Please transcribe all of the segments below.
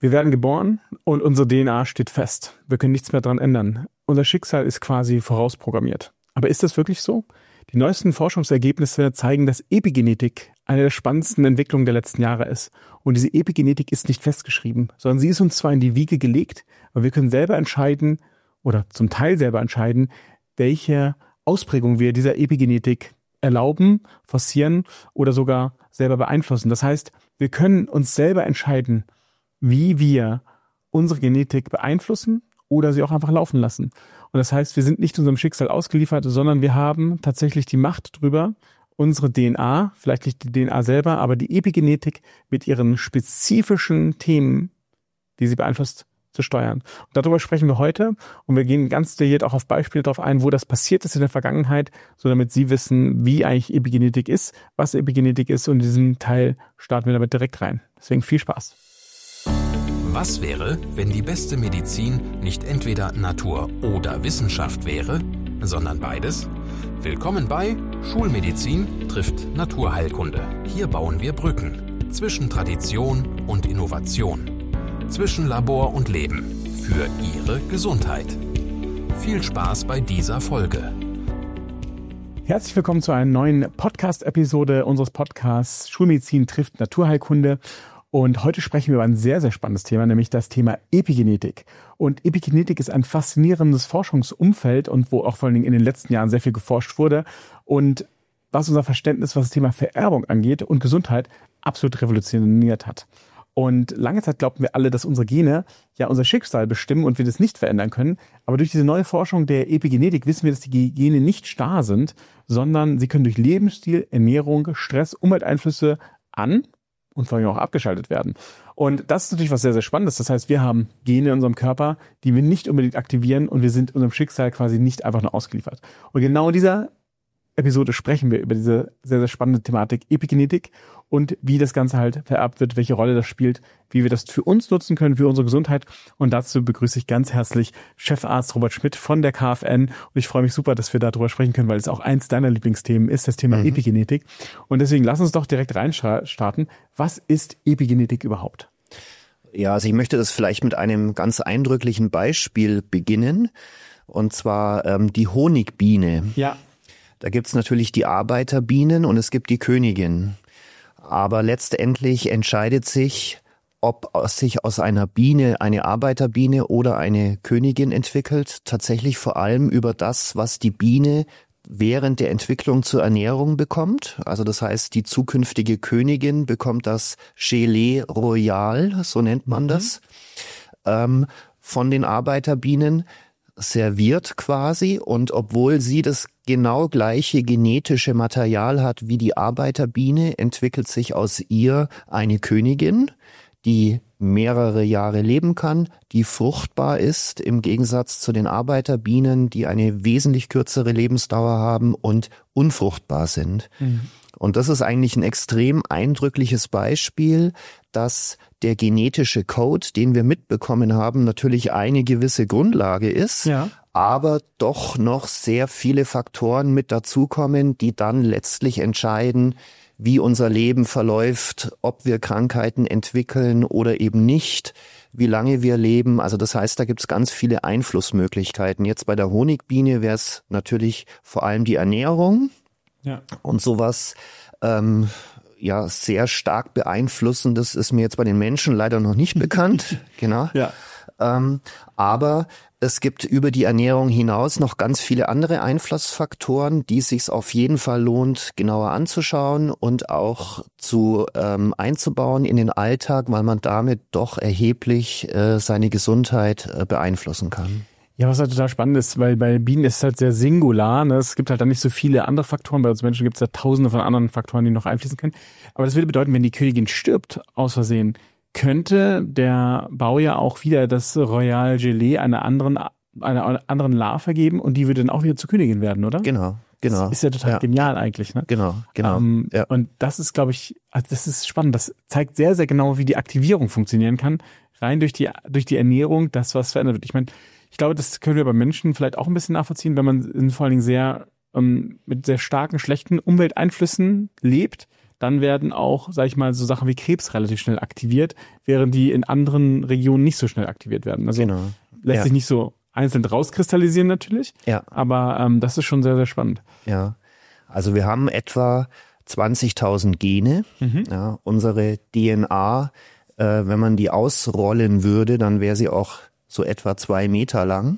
Wir werden geboren und unsere DNA steht fest. Wir können nichts mehr dran ändern. Unser Schicksal ist quasi vorausprogrammiert. Aber ist das wirklich so? Die neuesten Forschungsergebnisse zeigen, dass Epigenetik eine der spannendsten Entwicklungen der letzten Jahre ist. Und diese Epigenetik ist nicht festgeschrieben, sondern sie ist uns zwar in die Wiege gelegt, aber wir können selber entscheiden oder zum Teil selber entscheiden, welche Ausprägung wir dieser Epigenetik erlauben, forcieren oder sogar selber beeinflussen. Das heißt, wir können uns selber entscheiden, wie wir unsere Genetik beeinflussen oder sie auch einfach laufen lassen. Und das heißt, wir sind nicht unserem Schicksal ausgeliefert, sondern wir haben tatsächlich die Macht drüber, unsere DNA, vielleicht nicht die DNA selber, aber die Epigenetik mit ihren spezifischen Themen, die sie beeinflusst, zu steuern. Und darüber sprechen wir heute und wir gehen ganz detailliert auch auf Beispiele darauf ein, wo das passiert ist in der Vergangenheit, so damit Sie wissen, wie eigentlich Epigenetik ist, was Epigenetik ist, und in diesem Teil starten wir damit direkt rein. Deswegen viel Spaß. Was wäre, wenn die beste Medizin nicht entweder Natur oder Wissenschaft wäre, sondern beides? Willkommen bei Schulmedizin trifft Naturheilkunde. Hier bauen wir Brücken zwischen Tradition und Innovation, zwischen Labor und Leben für Ihre Gesundheit. Viel Spaß bei dieser Folge. Herzlich willkommen zu einer neuen Podcast-Episode unseres Podcasts Schulmedizin trifft Naturheilkunde. Und heute sprechen wir über ein sehr, sehr spannendes Thema, nämlich das Thema Epigenetik. Und Epigenetik ist ein faszinierendes Forschungsumfeld und wo auch vor allen Dingen in den letzten Jahren sehr viel geforscht wurde. Und was unser Verständnis, was das Thema Vererbung angeht und Gesundheit, absolut revolutioniert hat. Und lange Zeit glaubten wir alle, dass unsere Gene ja unser Schicksal bestimmen und wir das nicht verändern können. Aber durch diese neue Forschung der Epigenetik wissen wir, dass die Gene nicht starr sind, sondern sie können durch Lebensstil, Ernährung, Stress, Umwelteinflüsse an und vor allem auch abgeschaltet werden. Und das ist natürlich was sehr, sehr Spannendes. Das heißt, wir haben Gene in unserem Körper, die wir nicht unbedingt aktivieren und wir sind unserem Schicksal quasi nicht einfach nur ausgeliefert. Und genau in dieser Episode sprechen wir über diese sehr, sehr spannende Thematik Epigenetik und wie das Ganze halt vererbt wird, welche Rolle das spielt, wie wir das für uns nutzen können, für unsere Gesundheit. Und dazu begrüße ich ganz herzlich Chefarzt Robert Schmidt von der KfN. Und ich freue mich super, dass wir darüber sprechen können, weil es auch eins deiner Lieblingsthemen ist, das Thema Epigenetik. Und deswegen lass uns doch direkt reinstarten. Was ist Epigenetik überhaupt? Ja, also ich möchte das vielleicht mit einem ganz eindrücklichen Beispiel beginnen. Und zwar die Honigbiene. Ja. Da gibt's natürlich die Arbeiterbienen und es gibt die Königin. Aber letztendlich entscheidet sich, ob sich aus einer Biene eine Arbeiterbiene oder eine Königin entwickelt, tatsächlich vor allem über das, was die Biene während der Entwicklung zur Ernährung bekommt. Also das heißt, die zukünftige Königin bekommt das Gelée Royal, so nennt man das, von den Arbeiterbienen serviert quasi, und obwohl sie das genau gleiche genetische Material hat wie die Arbeiterbiene, entwickelt sich aus ihr eine Königin, die mehrere Jahre leben kann, die fruchtbar ist, im Gegensatz zu den Arbeiterbienen, die eine wesentlich kürzere Lebensdauer haben und unfruchtbar sind. Und das ist eigentlich ein extrem eindrückliches Beispiel, dass der genetische Code, den wir mitbekommen haben, natürlich eine gewisse Grundlage ist, Ja. aber doch noch sehr viele Faktoren mit dazukommen, die dann letztlich entscheiden, wie unser Leben verläuft, ob wir Krankheiten entwickeln oder eben nicht, wie lange wir leben. Also das heißt, da gibt es ganz viele Einflussmöglichkeiten. Jetzt bei der Honigbiene wäre es natürlich vor allem die Ernährung. Ja. Und sowas sehr stark beeinflussendes ist mir jetzt bei den Menschen leider noch nicht bekannt. Genau. Ja. Aber es gibt über die Ernährung hinaus noch ganz viele andere Einflussfaktoren, die es sich auf jeden Fall lohnt, genauer anzuschauen und auch einzubauen in den Alltag, weil man damit doch erheblich seine Gesundheit beeinflussen kann. Ja, was halt total spannend ist, weil bei Bienen ist es halt sehr singular. Ne? Es gibt halt dann nicht so viele andere Faktoren. Bei uns Menschen gibt es ja tausende von anderen Faktoren, die noch einfließen können. Aber das würde bedeuten, wenn die Königin stirbt, aus Versehen, könnte der Bau ja auch wieder das Royal Gelée einer anderen Larve geben und die würde dann auch wieder zur Königin werden, oder? Genau. Das ist ja total genial eigentlich, ne? Genau. Ja. Und das ist, glaube ich, also das ist spannend. Das zeigt sehr, sehr genau, wie die Aktivierung funktionieren kann. Rein durch die Ernährung, das, was verändert wird. Ich meine, ich glaube, das können wir bei Menschen vielleicht auch ein bisschen nachvollziehen, wenn man vor allen Dingen mit sehr starken, schlechten Umwelteinflüssen lebt, dann werden auch, sag ich mal, so Sachen wie Krebs relativ schnell aktiviert, während die in anderen Regionen nicht so schnell aktiviert werden. Also lässt sich nicht so einzeln rauskristallisieren natürlich, aber das ist schon sehr, sehr spannend. Ja, also wir haben etwa 20.000 Gene. Ja, unsere DNA, wenn man die ausrollen würde, dann wäre sie auch so etwa 2 Meter lang.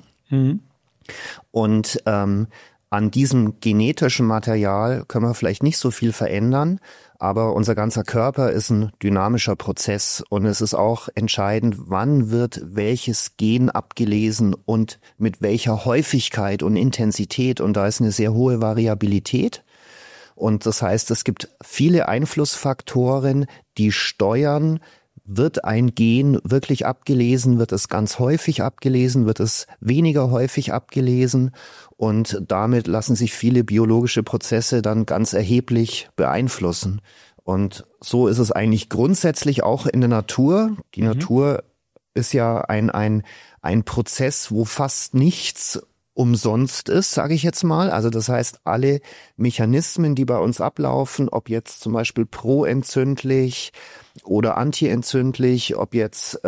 Und an diesem genetischen Material können wir vielleicht nicht so viel verändern, aber unser ganzer Körper ist ein dynamischer Prozess und es ist auch entscheidend, wann wird welches Gen abgelesen und mit welcher Häufigkeit und Intensität, und da ist eine sehr hohe Variabilität. Und das heißt, es gibt viele Einflussfaktoren, die steuern, wird ein Gen wirklich abgelesen, wird es ganz häufig abgelesen, wird es weniger häufig abgelesen, und damit lassen sich viele biologische Prozesse dann ganz erheblich beeinflussen. Und so ist es eigentlich grundsätzlich auch in der Natur. Die Natur ist ja ein Prozess, wo fast nichts umsonst ist, sage ich jetzt mal. Also das heißt, alle Mechanismen, die bei uns ablaufen, ob jetzt zum Beispiel proentzündlich oder antientzündlich, ob jetzt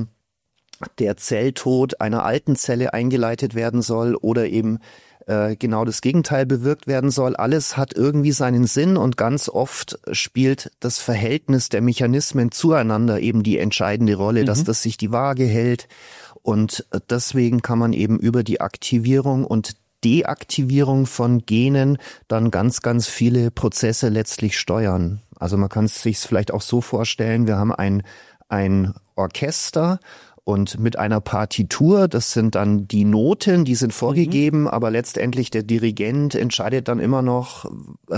der Zelltod einer alten Zelle eingeleitet werden soll oder eben genau das Gegenteil bewirkt werden soll, alles hat irgendwie seinen Sinn, und ganz oft spielt das Verhältnis der Mechanismen zueinander eben die entscheidende Rolle, dass das sich die Waage hält. Und deswegen kann man eben über die Aktivierung und Deaktivierung von Genen dann ganz, ganz viele Prozesse letztlich steuern. Also man kann es sich vielleicht auch so vorstellen, wir haben ein Orchester und mit einer Partitur, das sind dann die Noten, die sind vorgegeben, aber letztendlich der Dirigent entscheidet dann immer noch,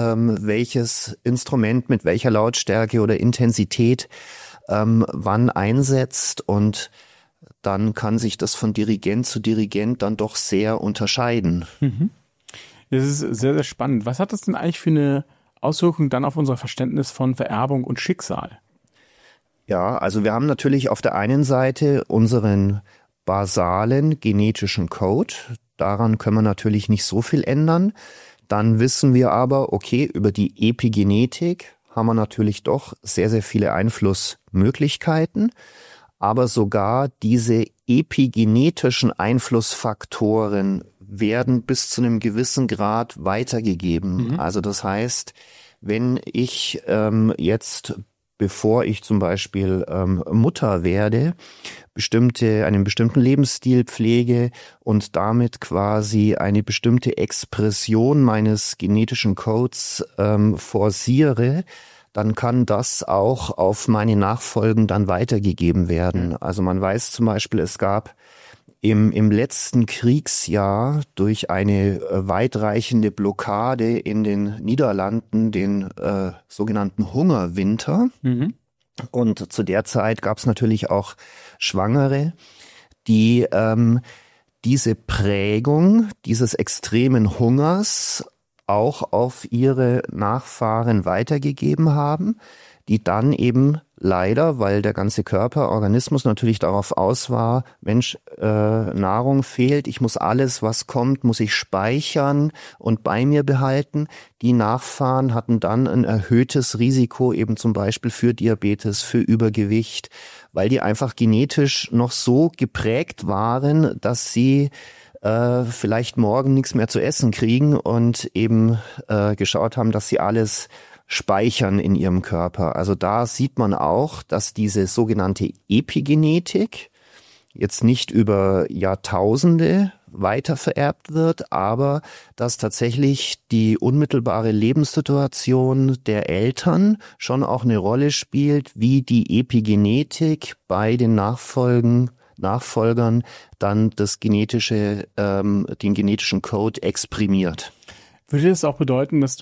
welches Instrument mit welcher Lautstärke oder Intensität wann einsetzt, und dann kann sich das von Dirigent zu Dirigent dann doch sehr unterscheiden. Das ist sehr, sehr spannend. Was hat das denn eigentlich für eine Auswirkung dann auf unser Verständnis von Vererbung und Schicksal? Ja, also wir haben natürlich auf der einen Seite unseren basalen genetischen Code. Daran können wir natürlich nicht so viel ändern. Dann wissen wir aber, okay, über die Epigenetik haben wir natürlich doch sehr, sehr viele Einflussmöglichkeiten. Aber sogar diese epigenetischen Einflussfaktoren werden bis zu einem gewissen Grad weitergegeben. Also das heißt, wenn ich jetzt, bevor ich zum Beispiel Mutter werde, einen bestimmten Lebensstil pflege und damit quasi eine bestimmte Expression meines genetischen Codes forciere, dann kann das auch auf meine Nachfolgen dann weitergegeben werden. Also man weiß zum Beispiel, es gab im letzten Kriegsjahr durch eine weitreichende Blockade in den Niederlanden den sogenannten Hungerwinter. Und zu der Zeit gab es natürlich auch Schwangere, die diese Prägung dieses extremen Hungers auch auf ihre Nachfahren weitergegeben haben, die dann eben leider, weil der ganze Körper, Organismus natürlich darauf aus war, Mensch, Nahrung fehlt, ich muss alles, was kommt, muss ich speichern und bei mir behalten. Die Nachfahren hatten dann ein erhöhtes Risiko eben zum Beispiel für Diabetes, für Übergewicht, weil die einfach genetisch noch so geprägt waren, dass sie vielleicht morgen nichts mehr zu essen kriegen und eben geschaut haben, dass sie alles speichern in ihrem Körper. Also da sieht man auch, dass diese sogenannte Epigenetik jetzt nicht über Jahrtausende weiter vererbt wird, aber dass tatsächlich die unmittelbare Lebenssituation der Eltern schon auch eine Rolle spielt, wie die Epigenetik bei den Nachfolgern dann den genetischen Code exprimiert. Würde das auch bedeuten, dass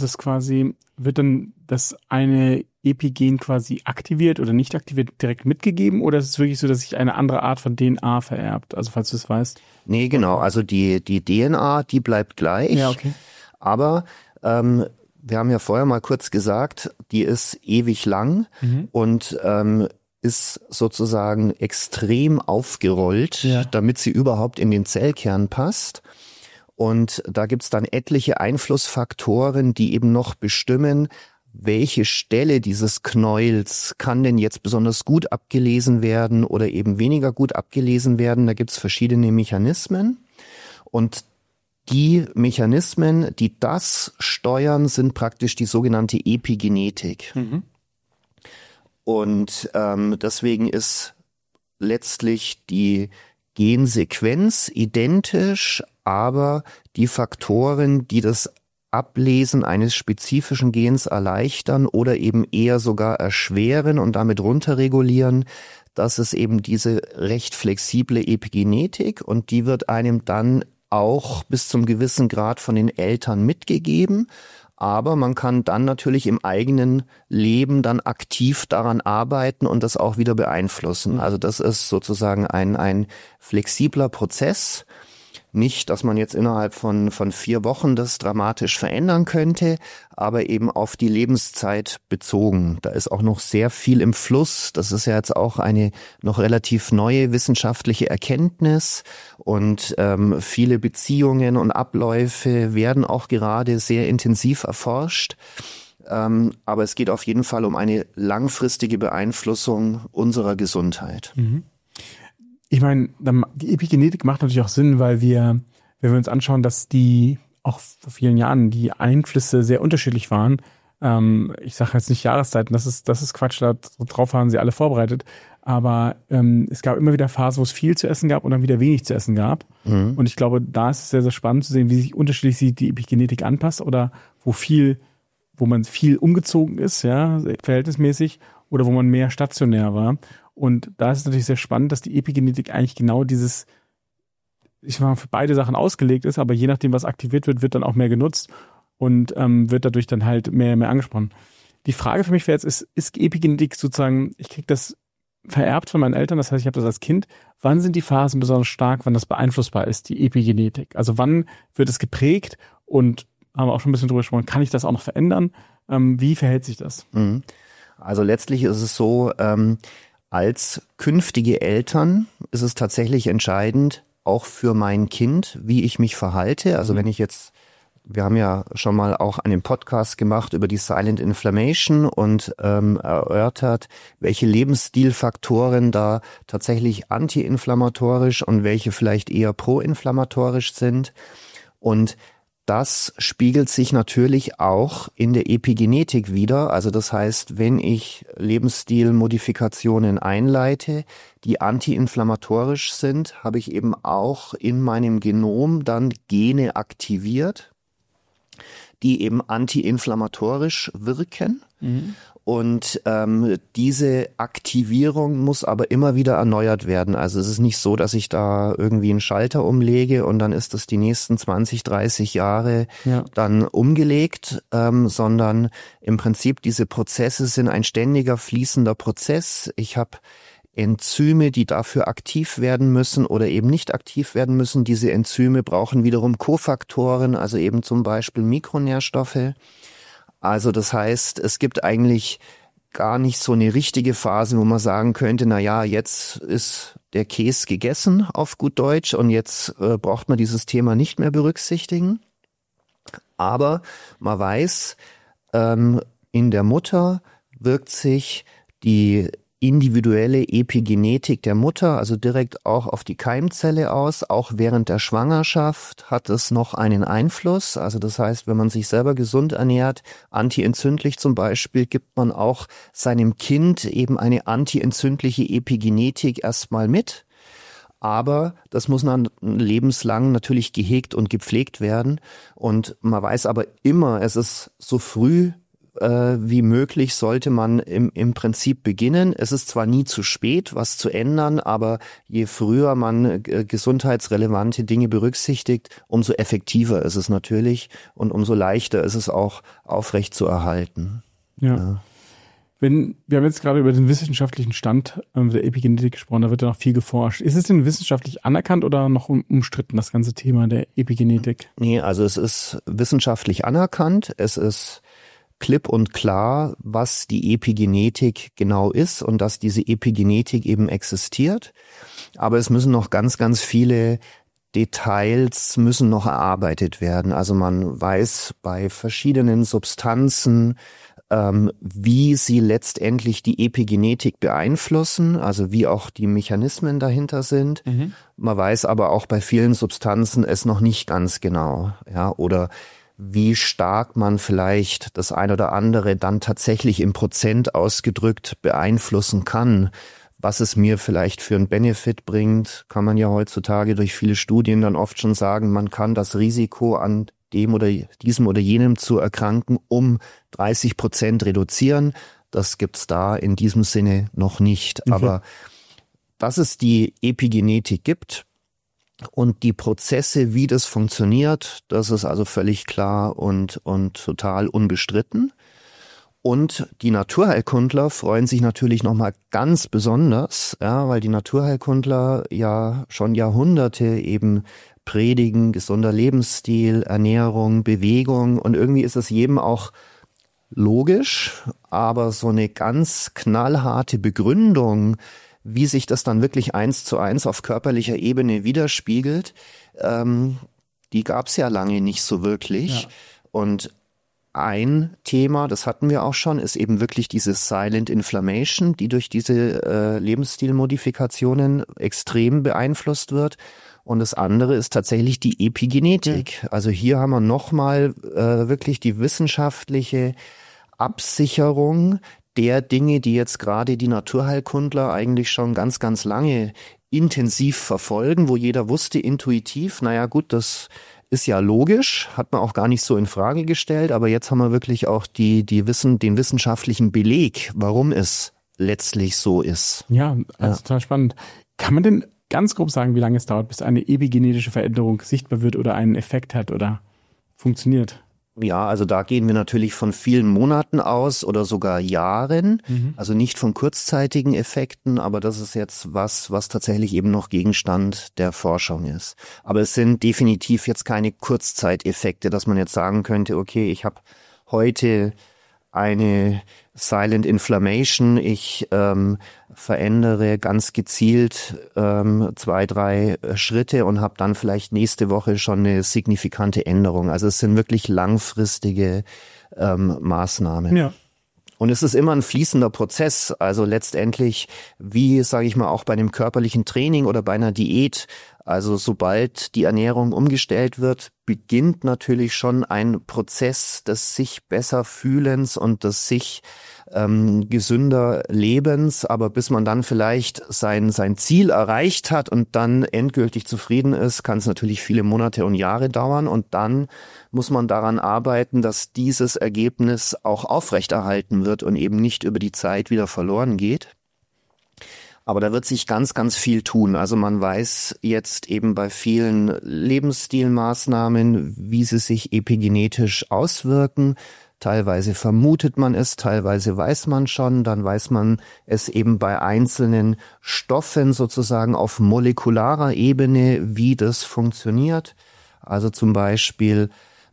wird dann das eine Epigen quasi aktiviert oder nicht aktiviert direkt mitgegeben, oder ist es wirklich so, dass sich eine andere Art von DNA vererbt? Also falls du es weißt. Nee, genau. Also die DNA, die bleibt gleich. Ja, okay. Aber wir haben ja vorher mal kurz gesagt, die ist ewig lang und ist sozusagen extrem aufgerollt, damit sie überhaupt in den Zellkern passt. Und da gibt's dann etliche Einflussfaktoren, die eben noch bestimmen, welche Stelle dieses Knäuels kann denn jetzt besonders gut abgelesen werden oder eben weniger gut abgelesen werden. Da gibt es verschiedene Mechanismen. Und die Mechanismen, die das steuern, sind praktisch die sogenannte Epigenetik. Mhm. Und deswegen ist letztlich die Gensequenz identisch, aber die Faktoren, die das Ablesen eines spezifischen Gens erleichtern oder eben eher sogar erschweren und damit runterregulieren, das ist eben diese recht flexible Epigenetik, und die wird einem dann auch bis zum gewissen Grad von den Eltern mitgegeben. Aber man kann dann natürlich im eigenen Leben dann aktiv daran arbeiten und das auch wieder beeinflussen. Also das ist sozusagen ein flexibler Prozess. Nicht, dass man jetzt innerhalb von 4 Wochen das dramatisch verändern könnte, aber eben auf die Lebenszeit bezogen. Da ist auch noch sehr viel im Fluss. Das ist ja jetzt auch eine noch relativ neue wissenschaftliche Erkenntnis, und viele Beziehungen und Abläufe werden auch gerade sehr intensiv erforscht. Aber es geht auf jeden Fall um eine langfristige Beeinflussung unserer Gesundheit. Mhm. Ich meine, die Epigenetik macht natürlich auch Sinn, weil wenn wir uns anschauen, dass die auch vor vielen Jahren die Einflüsse sehr unterschiedlich waren. Ich sage jetzt nicht Jahreszeiten, das ist Quatsch, darauf waren sie alle vorbereitet. Aber es gab immer wieder Phasen, wo es viel zu essen gab und dann wieder wenig zu essen gab. Mhm. Und ich glaube, da ist es sehr, sehr spannend zu sehen, wie sich unterschiedlich die Epigenetik anpasst, oder wo man viel umgezogen ist, ja, verhältnismäßig, oder wo man mehr stationär war. Und da ist es natürlich sehr spannend, dass die Epigenetik eigentlich genau dieses, ich meine, für beide Sachen ausgelegt ist, aber je nachdem, was aktiviert wird, dann auch mehr genutzt und wird dadurch dann halt mehr angesprochen. Die Frage für mich wäre jetzt, ist Epigenetik sozusagen, ich kriege das vererbt von meinen Eltern, das heißt, ich habe das als Kind. Wann sind die Phasen besonders stark, wann das beeinflussbar ist, die Epigenetik? Also wann wird es geprägt, und haben wir auch schon ein bisschen drüber gesprochen, kann ich das auch noch verändern? Wie verhält sich das? Also letztlich ist es so, als künftige Eltern ist es tatsächlich entscheidend, auch für mein Kind, wie ich mich verhalte. Also wir haben ja schon mal auch einen Podcast gemacht über die Silent Inflammation und erörtert, welche Lebensstilfaktoren da tatsächlich antiinflammatorisch und welche vielleicht eher proinflammatorisch sind. Und das spiegelt sich natürlich auch in der Epigenetik wider. Also das heißt, wenn ich Lebensstilmodifikationen einleite, die antiinflammatorisch sind, habe ich eben auch in meinem Genom dann Gene aktiviert, die eben antiinflammatorisch wirken. Mhm. Und diese Aktivierung muss aber immer wieder erneuert werden. Also es ist nicht so, dass ich da irgendwie einen Schalter umlege und dann ist das die nächsten 20, 30 Jahre dann umgelegt, sondern im Prinzip diese Prozesse sind ein ständiger fließender Prozess. Ich habe Enzyme, die dafür aktiv werden müssen oder eben nicht aktiv werden müssen. Diese Enzyme brauchen wiederum Kofaktoren, also eben zum Beispiel Mikronährstoffe. Also das heißt, es gibt eigentlich gar nicht so eine richtige Phase, wo man sagen könnte, na ja, jetzt ist der Käse gegessen auf gut Deutsch und jetzt braucht man dieses Thema nicht mehr berücksichtigen. Aber man weiß, in der Mutter wirkt sich die individuelle Epigenetik der Mutter, also direkt auch auf die Keimzelle aus. Auch während der Schwangerschaft hat es noch einen Einfluss. Also das heißt, wenn man sich selber gesund ernährt, antientzündlich zum Beispiel, gibt man auch seinem Kind eben eine antientzündliche Epigenetik erstmal mit. Aber das muss dann lebenslang natürlich gehegt und gepflegt werden. Und man weiß aber immer, es ist so früh wie möglich sollte man im Prinzip beginnen. Es ist zwar nie zu spät, was zu ändern, aber je früher man gesundheitsrelevante Dinge berücksichtigt, umso effektiver ist es natürlich und umso leichter ist es auch aufrecht zu erhalten. Ja. Wir haben jetzt gerade über den wissenschaftlichen Stand der Epigenetik gesprochen, da wird ja noch viel geforscht. Ist es denn wissenschaftlich anerkannt oder noch umstritten, das ganze Thema der Epigenetik? Nee, also es ist wissenschaftlich anerkannt. Es ist klipp und klar, was die Epigenetik genau ist und dass diese Epigenetik eben existiert. Aber es müssen noch ganz, ganz viele Details müssen noch erarbeitet werden. Also man weiß bei verschiedenen Substanzen, wie sie letztendlich die Epigenetik beeinflussen, also wie auch die Mechanismen dahinter sind. Man weiß aber auch bei vielen Substanzen es noch nicht ganz genau, ja, oder wie stark man vielleicht das ein oder andere dann tatsächlich im Prozent ausgedrückt beeinflussen kann. Was es mir vielleicht für einen Benefit bringt, kann man ja heutzutage durch viele Studien dann oft schon sagen, man kann das Risiko an dem oder diesem oder jenem zu erkranken um 30% reduzieren. Das gibt's da in diesem Sinne noch nicht. Okay. Aber dass es die Epigenetik gibt und die Prozesse, wie das funktioniert, das ist also völlig klar und total unbestritten. Und die Naturheilkundler freuen sich natürlich nochmal ganz besonders, ja, weil die Naturheilkundler ja schon Jahrhunderte eben predigen, gesunder Lebensstil, Ernährung, Bewegung, und irgendwie ist es jedem auch logisch, aber so eine ganz knallharte Begründung, wie sich das dann wirklich 1:1 auf körperlicher Ebene widerspiegelt, die gab es ja lange nicht so wirklich. Ja. Und ein Thema, das hatten wir auch schon, ist eben wirklich diese Silent Inflammation, die durch diese Lebensstilmodifikationen extrem beeinflusst wird. Und das andere ist tatsächlich die Epigenetik. Ja. Also hier haben wir nochmal wirklich die wissenschaftliche Absicherung der Dinge, die jetzt gerade die Naturheilkundler eigentlich schon ganz, ganz lange intensiv verfolgen, wo jeder wusste intuitiv, naja gut, das ist ja logisch, hat man auch gar nicht so in Frage gestellt, aber jetzt haben wir wirklich auch den wissenschaftlichen Beleg, warum es letztlich so ist. Ja, also total spannend. Kann man denn ganz grob sagen, wie lange es dauert, bis eine epigenetische Veränderung sichtbar wird oder einen Effekt hat oder funktioniert? Ja, also da gehen wir natürlich von vielen Monaten aus oder sogar Jahren, also nicht von kurzzeitigen Effekten, aber das ist jetzt was tatsächlich eben noch Gegenstand der Forschung ist. Aber es sind definitiv jetzt keine Kurzzeiteffekte, dass man jetzt sagen könnte, okay, ich habe heute eine Silent Inflammation, ich verändere ganz gezielt 2, 3 Schritte und habe dann vielleicht nächste Woche schon eine signifikante Änderung. Also es sind wirklich langfristige Maßnahmen. Ja. Und es ist immer ein fließender Prozess, also letztendlich wie, sage ich mal, auch bei einem körperlichen Training oder bei einer Diät. Also sobald die Ernährung umgestellt wird, beginnt natürlich schon ein Prozess des sich besser Fühlens und des sich gesünder Lebens. Aber bis man dann vielleicht sein Ziel erreicht hat und dann endgültig zufrieden ist, kann es natürlich viele Monate und Jahre dauern. Und dann muss man daran arbeiten, dass dieses Ergebnis auch aufrechterhalten wird und eben nicht über die Zeit wieder verloren geht. Aber da wird sich ganz, ganz viel tun. Also man weiß jetzt eben bei vielen Lebensstilmaßnahmen, wie sie sich epigenetisch auswirken. Teilweise vermutet man es, teilweise weiß man schon. Dann weiß man es eben bei einzelnen Stoffen sozusagen auf molekularer Ebene, wie das funktioniert. Also zum Beispiel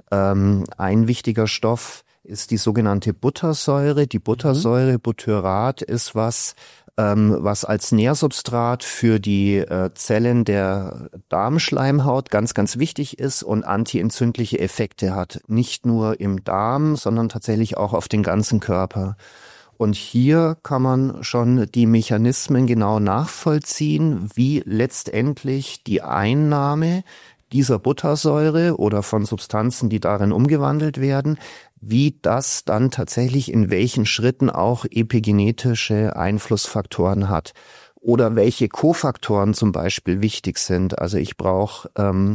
ein wichtiger Stoff ist die sogenannte Buttersäure. Die Buttersäure, Butyrat, ist was als Nährsubstrat für die Zellen der Darmschleimhaut ganz, ganz wichtig ist und antientzündliche Effekte hat. Nicht nur im Darm, sondern tatsächlich auch auf den ganzen Körper. Und hier kann man schon die Mechanismen genau nachvollziehen, wie letztendlich die Einnahme dieser Buttersäure oder von Substanzen, die darin umgewandelt werden, wie das dann tatsächlich in welchen Schritten auch epigenetische Einflussfaktoren hat oder welche Kofaktoren zum Beispiel wichtig sind. Also ich brauche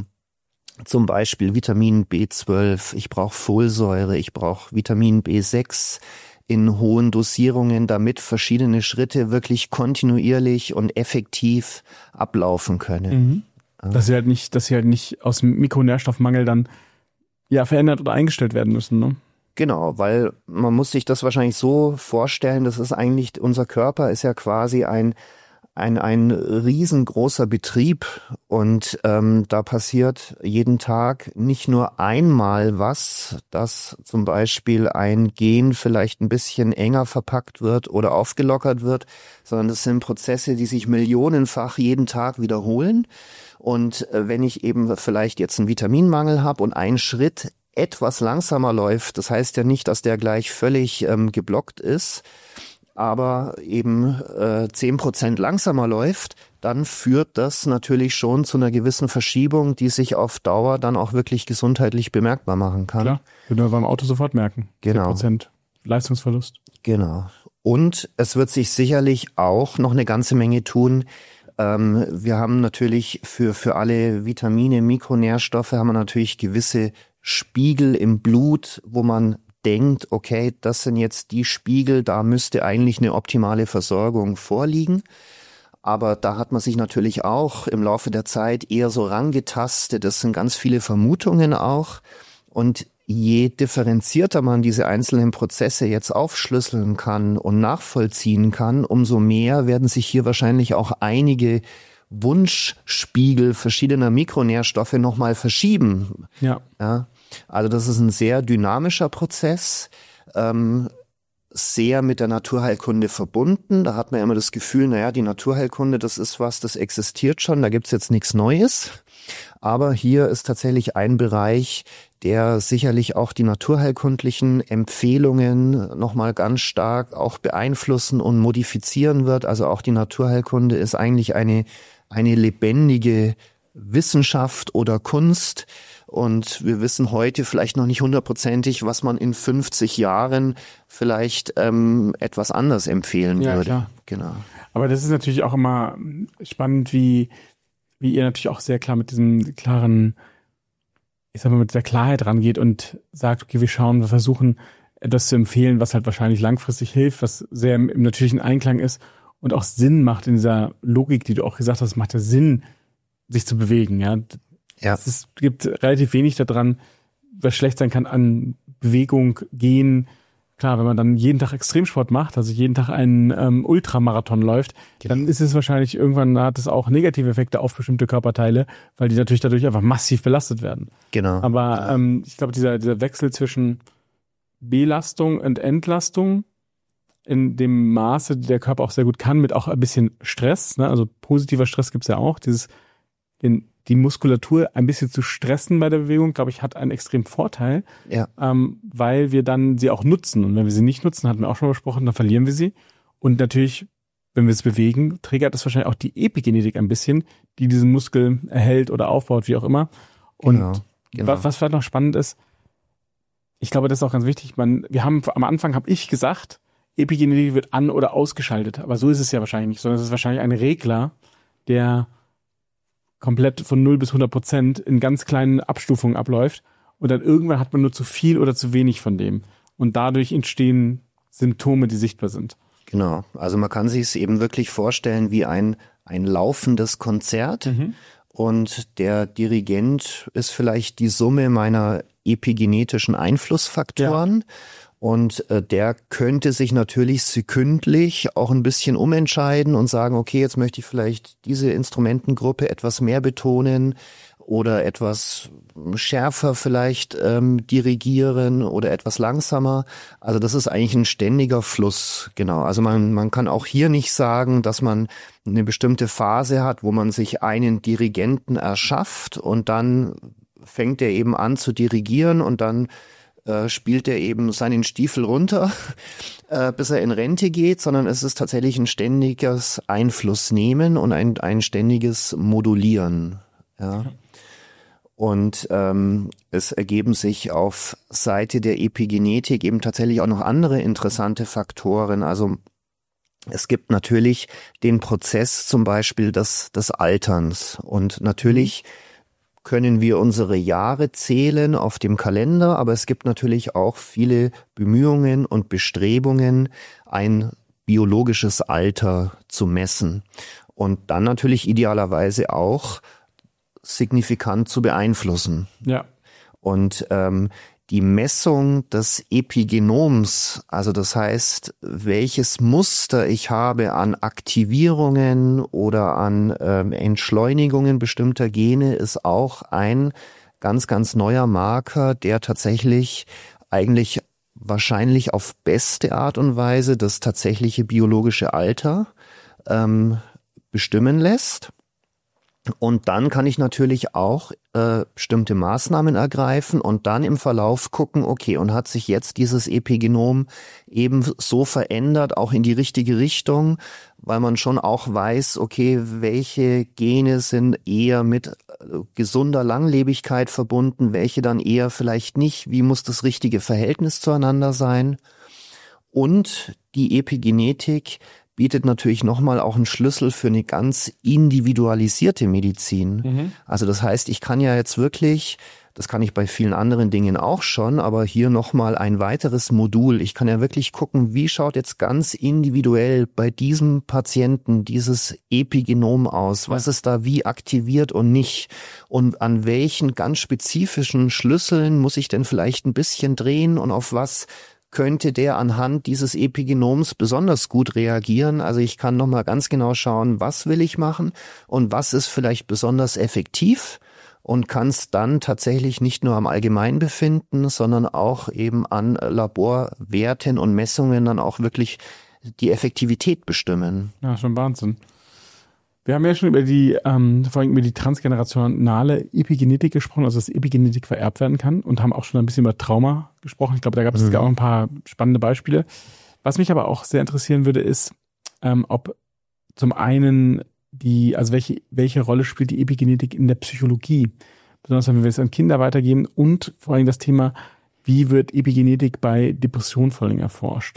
zum Beispiel Vitamin B12, ich brauche Folsäure, ich brauche Vitamin B6 in hohen Dosierungen, damit verschiedene Schritte wirklich kontinuierlich und effektiv ablaufen können. Dass sie halt nicht aus dem Mikronährstoffmangel dann verändert oder eingestellt werden müssen, ne? Genau, weil man muss sich das wahrscheinlich so vorstellen, das ist eigentlich, unser Körper ist ja quasi ein riesengroßer Betrieb und da passiert jeden Tag nicht nur einmal was, dass zum Beispiel ein Gen vielleicht ein bisschen enger verpackt wird oder aufgelockert wird, sondern das sind Prozesse, die sich millionenfach jeden Tag wiederholen. Und wenn ich eben vielleicht jetzt einen Vitaminmangel habe und ein Schritt etwas langsamer läuft, das heißt ja nicht, dass der gleich völlig geblockt ist, aber eben 10% langsamer läuft, dann führt das natürlich schon zu einer gewissen Verschiebung, die sich auf Dauer dann auch wirklich gesundheitlich bemerkbar machen kann. Klar, würde man beim Auto sofort merken. Genau. 10% Leistungsverlust. Genau. Und es wird sich sicherlich auch noch eine ganze Menge tun. Wir haben natürlich für alle Vitamine, Mikronährstoffe haben wir natürlich gewisse Spiegel im Blut, wo man denkt, okay, das sind jetzt die Spiegel, da müsste eigentlich eine optimale Versorgung vorliegen. Aber da hat man sich natürlich auch im Laufe der Zeit eher so rangetastet. Das sind ganz viele Vermutungen auch. Und je differenzierter man diese einzelnen Prozesse jetzt aufschlüsseln kann und nachvollziehen kann, umso mehr werden sich hier wahrscheinlich auch einige Wunschspiegel verschiedener Mikronährstoffe nochmal verschieben. Ja. Also das ist ein sehr dynamischer Prozess, sehr mit der Naturheilkunde verbunden. Da hat man immer das Gefühl, naja, die Naturheilkunde, das ist was, das existiert schon, da gibt's jetzt nichts Neues. Aber hier ist tatsächlich ein Bereich, der sicherlich auch die naturheilkundlichen Empfehlungen nochmal ganz stark auch beeinflussen und modifizieren wird. Also auch die Naturheilkunde ist eigentlich eine lebendige Wissenschaft oder Kunst. Und wir wissen heute vielleicht noch nicht hundertprozentig, was man in 50 Jahren vielleicht etwas anders empfehlen würde. Klar. Genau. Aber das ist natürlich auch immer spannend, wie ihr natürlich auch sehr klar mit diesem klaren, ich sag mal, mit der Klarheit rangeht und sagt, okay, wir versuchen etwas zu empfehlen, was halt wahrscheinlich langfristig hilft, was sehr im natürlichen Einklang ist und auch Sinn macht in dieser Logik, die du auch gesagt hast, macht ja Sinn, sich zu bewegen, ja. Ja. Es gibt relativ wenig daran, was schlecht sein kann an Bewegung, Gehen. Klar, wenn man dann jeden Tag Extremsport macht, also jeden Tag einen Ultramarathon läuft, dann ist es wahrscheinlich irgendwann, hat es auch negative Effekte auf bestimmte Körperteile, weil die natürlich dadurch einfach massiv belastet werden. Genau. Aber ich glaube, dieser Wechsel zwischen Belastung und Entlastung in dem Maße, die der Körper auch sehr gut kann, mit auch ein bisschen Stress, ne? Also positiver Stress gibt's ja auch, die Muskulatur ein bisschen zu stressen bei der Bewegung, glaube ich, hat einen extremen Vorteil, weil wir dann sie auch nutzen. Und wenn wir sie nicht nutzen, hatten wir auch schon besprochen, dann verlieren wir sie. Und natürlich, wenn wir es bewegen, triggert das wahrscheinlich auch die Epigenetik ein bisschen, die diesen Muskel erhält oder aufbaut, wie auch immer. Und genau. Was vielleicht noch spannend ist, ich glaube, das ist auch ganz wichtig, am Anfang habe ich gesagt, Epigenetik wird an- oder ausgeschaltet. Aber so ist es ja wahrscheinlich nicht, sondern es ist wahrscheinlich ein Regler, der komplett von 0 bis 100% in ganz kleinen Abstufungen abläuft und dann irgendwann hat man nur zu viel oder zu wenig von dem und dadurch entstehen Symptome, die sichtbar sind. Genau, also man kann sich es eben wirklich vorstellen wie ein laufendes Konzert und der Dirigent ist vielleicht die Summe meiner epigenetischen Einflussfaktoren. Ja. Und der könnte sich natürlich sekündlich auch ein bisschen umentscheiden und sagen, okay, jetzt möchte ich vielleicht diese Instrumentengruppe etwas mehr betonen oder etwas schärfer vielleicht dirigieren oder etwas langsamer. Also das ist eigentlich ein ständiger Fluss, genau. Also man kann auch hier nicht sagen, dass man eine bestimmte Phase hat, wo man sich einen Dirigenten erschafft und dann fängt er eben an zu dirigieren und dann spielt er eben seinen Stiefel runter, bis er in Rente geht, sondern es ist tatsächlich ein ständiges Einflussnehmen und ein ständiges Modulieren. Ja. Und es ergeben sich auf Seite der Epigenetik eben tatsächlich auch noch andere interessante Faktoren. Also es gibt natürlich den Prozess zum Beispiel des Alterns und natürlich können wir unsere Jahre zählen auf dem Kalender, aber es gibt natürlich auch viele Bemühungen und Bestrebungen, ein biologisches Alter zu messen und dann natürlich idealerweise auch signifikant zu beeinflussen. Ja. Und die Messung des Epigenoms, also das heißt, welches Muster ich habe an Aktivierungen oder an Entschleunigungen bestimmter Gene, ist auch ein ganz, ganz neuer Marker, der tatsächlich eigentlich wahrscheinlich auf beste Art und Weise das tatsächliche biologische Alter bestimmen lässt. Und dann kann ich natürlich auch bestimmte Maßnahmen ergreifen und dann im Verlauf gucken, okay, und hat sich jetzt dieses Epigenom eben so verändert, auch in die richtige Richtung, weil man schon auch weiß, okay, welche Gene sind eher mit gesunder Langlebigkeit verbunden, welche dann eher vielleicht nicht, wie muss das richtige Verhältnis zueinander sein. Und die Epigenetik bietet natürlich nochmal auch einen Schlüssel für eine ganz individualisierte Medizin. Also das heißt, ich kann ja jetzt wirklich, das kann ich bei vielen anderen Dingen auch schon, aber hier nochmal ein weiteres Modul. Ich kann ja wirklich gucken, wie schaut jetzt ganz individuell bei diesem Patienten dieses Epigenom aus? Was ist da wie aktiviert und nicht? Und an welchen ganz spezifischen Schlüsseln muss ich denn vielleicht ein bisschen drehen und auf was könnte der anhand dieses Epigenoms besonders gut reagieren. Also ich kann nochmal ganz genau schauen, was will ich machen und was ist vielleicht besonders effektiv und kann es dann tatsächlich nicht nur am Allgemeinbefinden, sondern auch eben an Laborwerten und Messungen dann auch wirklich die Effektivität bestimmen. Ja, schon Wahnsinn. Wir haben ja schon über die, vor allem über die transgenerationale Epigenetik gesprochen, also dass Epigenetik vererbt werden kann und haben auch schon ein bisschen über Trauma gesprochen. Ich glaube, da gab es auch ein paar spannende Beispiele. Was mich aber auch sehr interessieren würde, ist, ob zum einen welche Rolle spielt die Epigenetik in der Psychologie? Besonders wenn wir es an Kinder weitergeben und vor allem das Thema, wie wird Epigenetik bei Depressionen vor allem erforscht?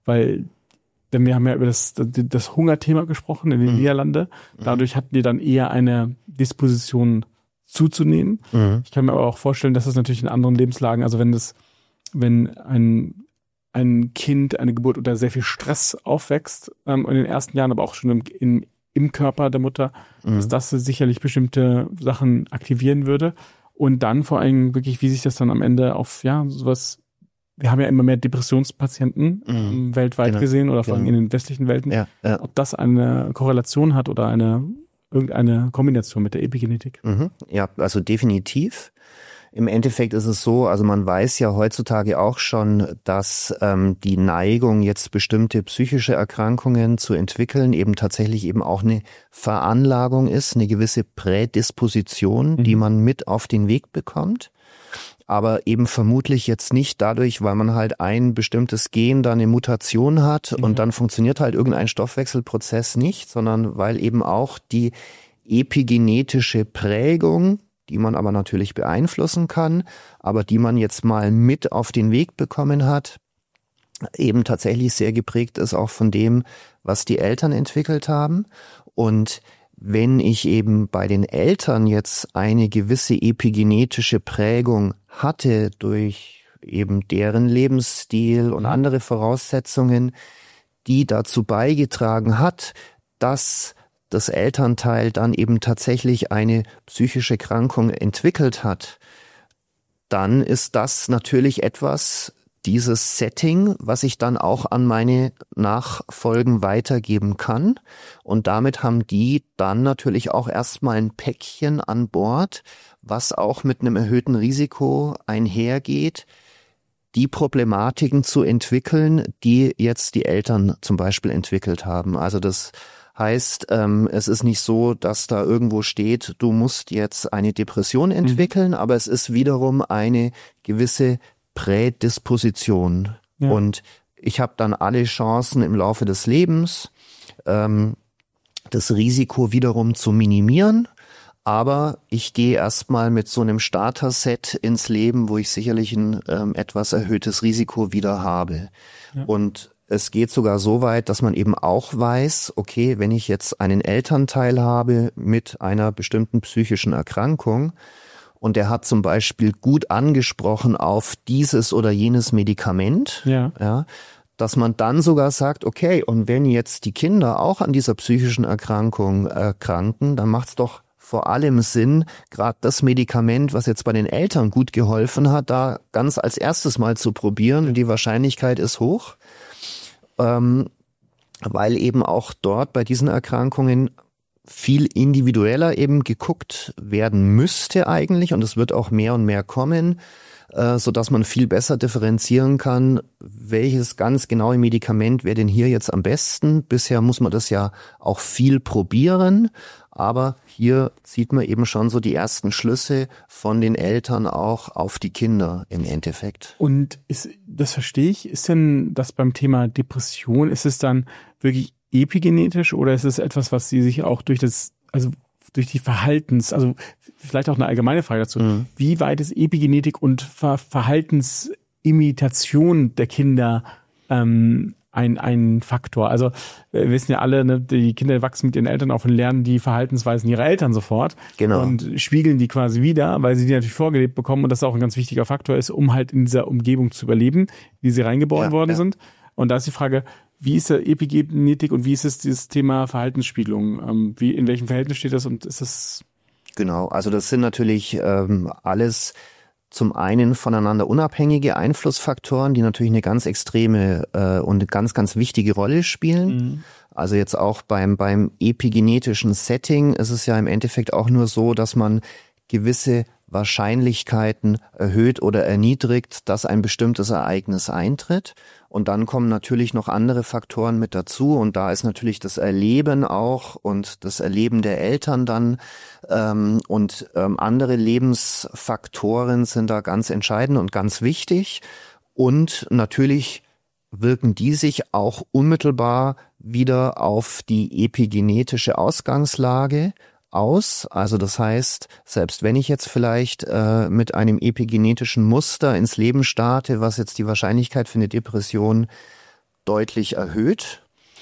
Denn wir haben ja über das Hungerthema gesprochen in den Niederlanden. Dadurch hatten die dann eher eine Disposition zuzunehmen. Ich kann mir aber auch vorstellen, dass das natürlich in anderen Lebenslagen, also wenn ein Kind eine Geburt unter sehr viel Stress aufwächst, in den ersten Jahren, aber auch schon im Körper der Mutter, dass das sicherlich bestimmte Sachen aktivieren würde. Und dann vor allem wirklich, wie sich das dann am Ende auf, sowas. Wir haben ja immer mehr Depressionspatienten weltweit gesehen oder vor allem in den westlichen Welten. Ja. Ob das eine Korrelation hat oder irgendeine Kombination mit der Epigenetik. Ja, also definitiv. Im Endeffekt ist es so, also man weiß ja heutzutage auch schon, dass die Neigung, jetzt bestimmte psychische Erkrankungen zu entwickeln, eben tatsächlich eben auch eine Veranlagung ist, eine gewisse Prädisposition, die man mit auf den Weg bekommt. Aber eben vermutlich jetzt nicht dadurch, weil man halt ein bestimmtes Gen da eine Mutation hat und dann funktioniert halt irgendein Stoffwechselprozess nicht, sondern weil eben auch die epigenetische Prägung, die man aber natürlich beeinflussen kann, aber die man jetzt mal mit auf den Weg bekommen hat, eben tatsächlich sehr geprägt ist auch von dem, was die Eltern entwickelt haben. Und wenn ich eben bei den Eltern jetzt eine gewisse epigenetische Prägung hatte durch eben deren Lebensstil und andere Voraussetzungen, die dazu beigetragen hat, dass das Elternteil dann eben tatsächlich eine psychische Krankung entwickelt hat, dann ist das natürlich etwas, dieses Setting, was ich dann auch an meine Nachfolgen weitergeben kann. Und damit haben die dann natürlich auch erstmal ein Päckchen an Bord, was auch mit einem erhöhten Risiko einhergeht, die Problematiken zu entwickeln, die jetzt die Eltern zum Beispiel entwickelt haben. Also das heißt, es ist nicht so, dass da irgendwo steht, du musst jetzt eine Depression entwickeln, aber es ist wiederum eine gewisse Prädisposition. Ja. Und ich habe dann alle Chancen im Laufe des Lebens, das Risiko wiederum zu minimieren. Aber ich gehe erstmal mit so einem Starter-Set ins Leben, wo ich sicherlich ein etwas erhöhtes Risiko wieder habe. Ja. Und es geht sogar so weit, dass man eben auch weiß, okay, wenn ich jetzt einen Elternteil habe mit einer bestimmten psychischen Erkrankung, und der hat zum Beispiel gut angesprochen auf dieses oder jenes Medikament, ja, dass man dann sogar sagt, okay, und wenn jetzt die Kinder auch an dieser psychischen Erkrankung erkranken, dann macht es doch vor allem Sinn, gerade das Medikament, was jetzt bei den Eltern gut geholfen hat, da ganz als erstes mal zu probieren. Und die Wahrscheinlichkeit ist hoch, weil eben auch dort bei diesen Erkrankungen viel individueller eben geguckt werden müsste eigentlich, und es wird auch mehr und mehr kommen, so dass man viel besser differenzieren kann, welches ganz genaue Medikament wäre denn hier jetzt am besten. Bisher muss man das ja auch viel probieren, Aber hier sieht man eben schon so die ersten Schlüsse von den Eltern auch auf die Kinder im Endeffekt. Und das verstehe ich, ist denn das beim Thema Depression, ist es dann wirklich epigenetisch oder ist es etwas, was sie sich auch durch die also vielleicht auch eine allgemeine Frage dazu, wie weit ist Epigenetik und Verhaltensimitation der Kinder ein Faktor? Also wir wissen ja alle, ne, die Kinder wachsen mit ihren Eltern auf und lernen die Verhaltensweisen ihrer Eltern sofort. Genau. Und spiegeln die quasi wieder, weil sie die natürlich vorgelebt bekommen und das auch ein ganz wichtiger Faktor ist, um halt in dieser Umgebung zu überleben, wie sie reingeboren worden sind. Und da ist die Frage, wie ist der Epigenetik und wie ist es dieses Thema Verhaltensspiegelung? In welchem Verhältnis steht das und ist das? Genau, also das sind natürlich alles zum einen voneinander unabhängige Einflussfaktoren, die natürlich eine ganz extreme und eine ganz, ganz wichtige Rolle spielen. Also jetzt auch beim epigenetischen Setting ist es ja im Endeffekt auch nur so, dass man gewisse Wahrscheinlichkeiten erhöht oder erniedrigt, dass ein bestimmtes Ereignis eintritt. Und dann kommen natürlich noch andere Faktoren mit dazu. Und da ist natürlich das Erleben auch und das Erleben der Eltern dann andere Lebensfaktoren sind da ganz entscheidend und ganz wichtig. Und natürlich wirken die sich auch unmittelbar wieder auf die epigenetische Ausgangslage aus. Also das heißt, selbst wenn ich jetzt vielleicht mit einem epigenetischen Muster ins Leben starte, was jetzt die Wahrscheinlichkeit für eine Depression deutlich erhöht,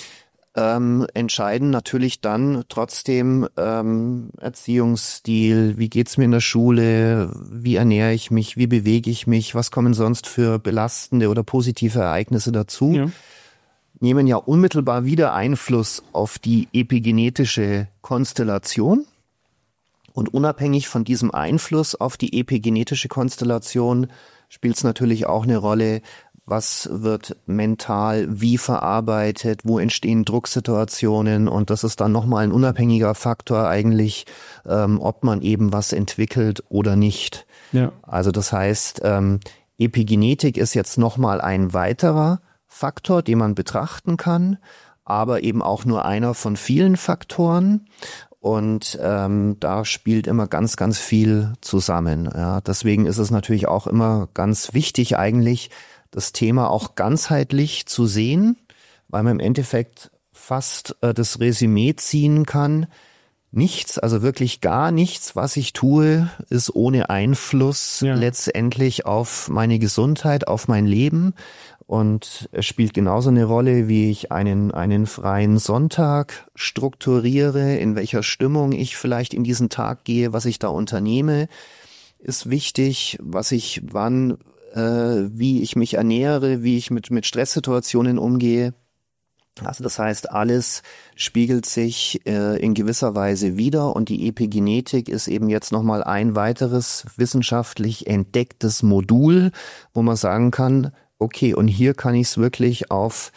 entscheiden natürlich dann trotzdem Erziehungsstil, wie geht's mir in der Schule, wie ernähre ich mich, wie bewege ich mich, was kommen sonst für belastende oder positive Ereignisse dazu. Ja. Nehmen ja unmittelbar wieder Einfluss auf die epigenetische Konstellation. Und unabhängig von diesem Einfluss auf die epigenetische Konstellation spielt es natürlich auch eine Rolle, was wird mental wie verarbeitet, wo entstehen Drucksituationen. Und das ist dann nochmal ein unabhängiger Faktor eigentlich, ob man eben was entwickelt oder nicht. Ja. Also das heißt, Epigenetik ist jetzt nochmal ein weiterer Faktor, den man betrachten kann, aber eben auch nur einer von vielen Faktoren. Und da spielt immer ganz, ganz viel zusammen. Ja, deswegen ist es natürlich auch immer ganz wichtig eigentlich, das Thema auch ganzheitlich zu sehen, weil man im Endeffekt fast das Resümee ziehen kann. Nichts, also wirklich gar nichts, was ich tue, ist ohne Einfluss letztendlich auf meine Gesundheit, auf mein Leben. Und es spielt genauso eine Rolle, wie ich einen freien Sonntag strukturiere, in welcher Stimmung ich vielleicht in diesen Tag gehe, was ich da unternehme, ist wichtig, was ich wann, wie ich mich ernähre, wie ich mit Stresssituationen umgehe. Also das heißt, alles spiegelt sich in gewisser Weise wider und die Epigenetik ist eben jetzt nochmal ein weiteres wissenschaftlich entdecktes Modul, wo man sagen kann, okay, und hier kann ich es wirklich auf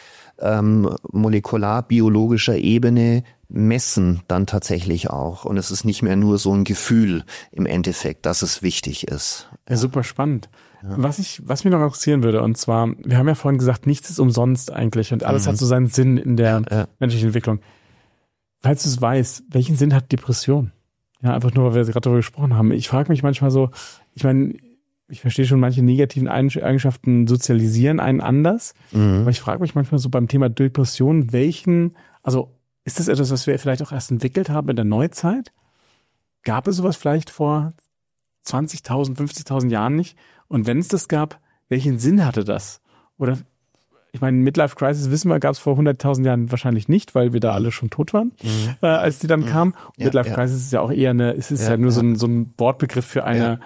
molekularbiologischer Ebene messen dann tatsächlich auch. Und es ist nicht mehr nur so ein Gefühl im Endeffekt, dass es wichtig ist. Ja, super spannend. Ja. Was mich noch interessieren würde, und zwar, wir haben ja vorhin gesagt, nichts ist umsonst eigentlich und alles hat so seinen Sinn in der menschlichen Entwicklung. Falls du es weißt, welchen Sinn hat Depression? Ja, einfach nur, weil wir gerade darüber gesprochen haben. Ich frage mich manchmal so, ich meine, ich verstehe schon, manche negativen Eigenschaften sozialisieren einen anders, aber ich frage mich manchmal so beim Thema Depression, ist das etwas, was wir vielleicht auch erst entwickelt haben in der Neuzeit? Gab es sowas vielleicht vor 20.000, 50.000 Jahren nicht? Und wenn es das gab, welchen Sinn hatte das? Oder, ich meine, Midlife Crisis, wissen wir, gab es vor 100.000 Jahren wahrscheinlich nicht, weil wir da alle schon tot waren, als die dann kamen. Midlife Crisis ist ja auch eher nur so ein Wortbegriff für ein